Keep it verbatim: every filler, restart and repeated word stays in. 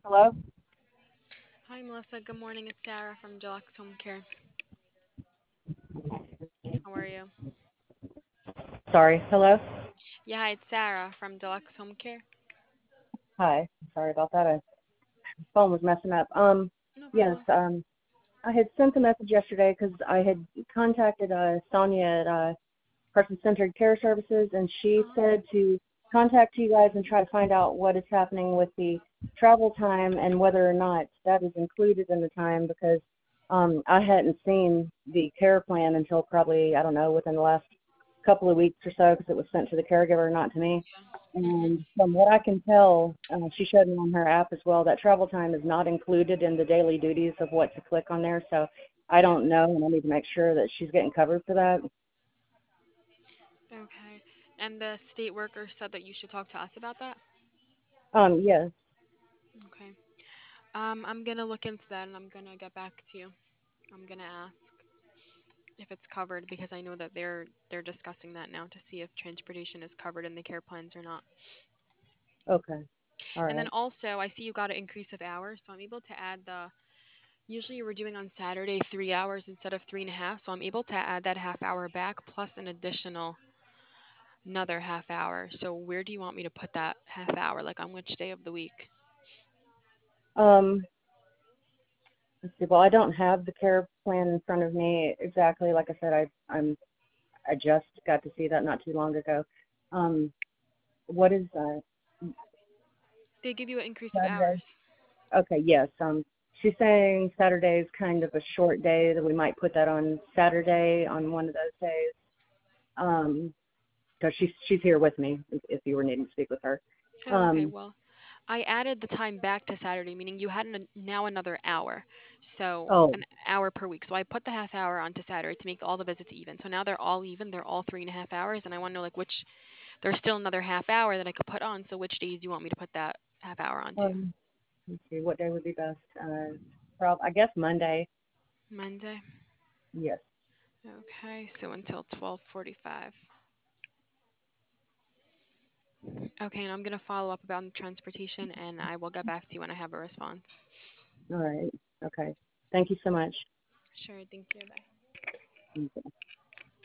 Hello? Hi, Melissa. Good morning. It's Sarah from Deluxe Home Care. How are you? Sorry. Hello? Yeah, hi, it's Sarah from Deluxe Home Care. Hi. Sorry about that. I, phone was messing up. Um, No yes, problem. um, I had sent a message yesterday because I had contacted uh, Sonia at uh, Person-Centered Care Services, and she Uh-huh. said to contact you guys and try to find out what is happening with the travel time and whether or not that is included in the time because um, I hadn't seen the care plan until probably, I don't know, within the last couple of weeks or so because it was sent to the caregiver, not to me. Mhm. And from what I can tell, uh, she showed me on her app as well that travel time is not included in the daily duties of what to click on there. So I Yeah. don't know, and I need to make sure that she's getting covered for that. Okay. And the state worker said that you should talk to us about that. Um, yes. Okay. Um, I'm gonna look into that and I'm gonna get back to you. I'm gonna ask if it's covered because I know that they're they're discussing that now to see if transportation is covered in the care plans or not. Okay. All And then right. also, I see you got an increase of hours, so I'm able to add the usually we're doing on Saturday three hours instead of three and a half, so I'm able to add that half hour back plus an additional another half hour. So where do you want me to put that half hour? Like on which day of the week? Um, let's see. Well, I don't have the care plan in front of me exactly. Like I said, I I'm I just got to see that not too long ago. Um, what is uh They give you an increase of Saturday? hours. Okay. Yes. Um, she's saying Saturday is kind of a short day that we might put that on Saturday on one of those days. Um, because she's she's here with me if, if you were needing to speak with her. Oh, okay. Um, Well, I added the time back to Saturday, meaning you had an, now another hour. So oh, an hour per week. So I put the half hour onto Saturday to make all the visits even. So now they're all even. They're all three and a half hours. And I want to know like which there's still another half hour that I could put on. So which days do you want me to put that half hour onto? um, let's see, what day would be best? Uh, prob I guess Monday. Monday. Yes. Okay. So until twelve forty-five. Okay, and I'm gonna follow up about the transportation, and I will get back to you when I have a response. All right. Okay. Thank you so much. Sure, thank you. Bye.